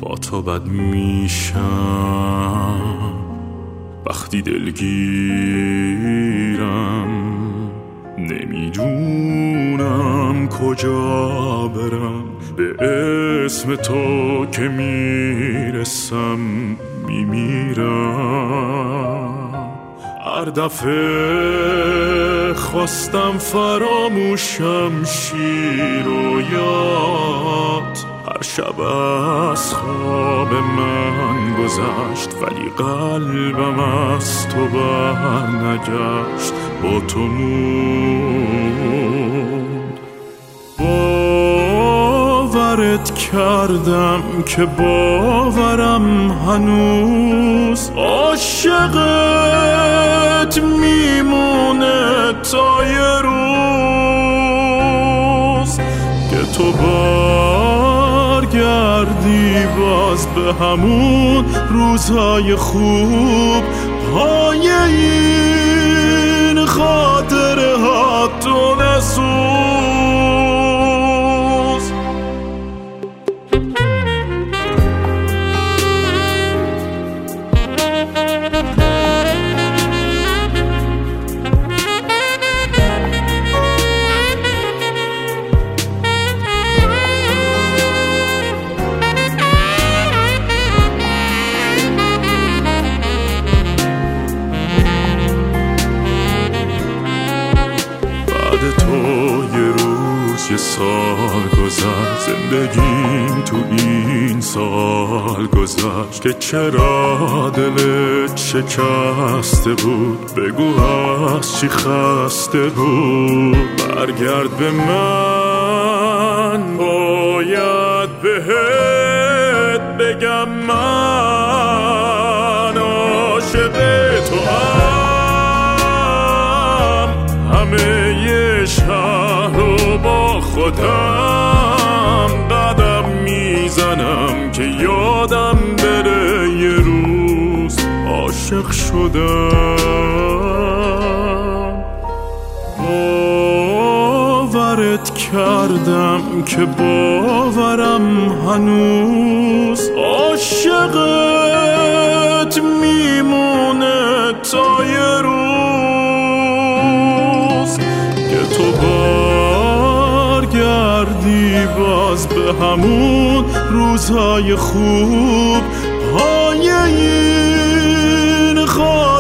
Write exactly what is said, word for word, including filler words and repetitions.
با تو بد میشم وقتی دلگیرم، نمیدونم کجا برم، به اسم تو که میرسم میمیرم. هر دفعه خواستم فراموشم شیر و یاد، هر شب از خواب من گذشت ولی قلبم از تو بر نگشت، با تو موند. باورت کردم که باورم هنوز عاشقت میمونه تا یه روز که تو برگردی باز به همون روزهای خوب، پای این خاطره ها تو نسوز. تو یه روز یه سال گذشت، زندگیم تو این سال گذشت که چرا دلت شکسته بود، بگو از چی خسته بود. برگرد به من، باید بهت بگم من عاشق تو هم، همه شهر رو با خودم قدم میزنم که یادم بره یه روز عاشق شدم. باورت کردم که باورم هنوز عاشقت میمونه تا یه روز که تو برگردی باز به همون روزهای خوب، پای این خواهد